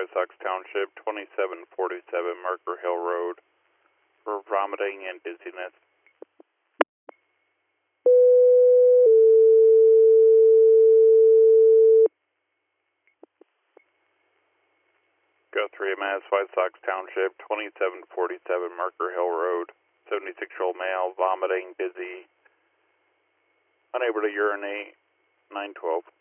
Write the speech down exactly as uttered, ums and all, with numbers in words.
White Sox Township, twenty-seven forty-seven Marker Hill Road, for vomiting and dizziness. Guthrie, Mass. White Sox Township, twenty-seven forty-seven Marker Hill Road, seventy-six-year-old male, vomiting, dizzy, unable to urinate, nine twelve.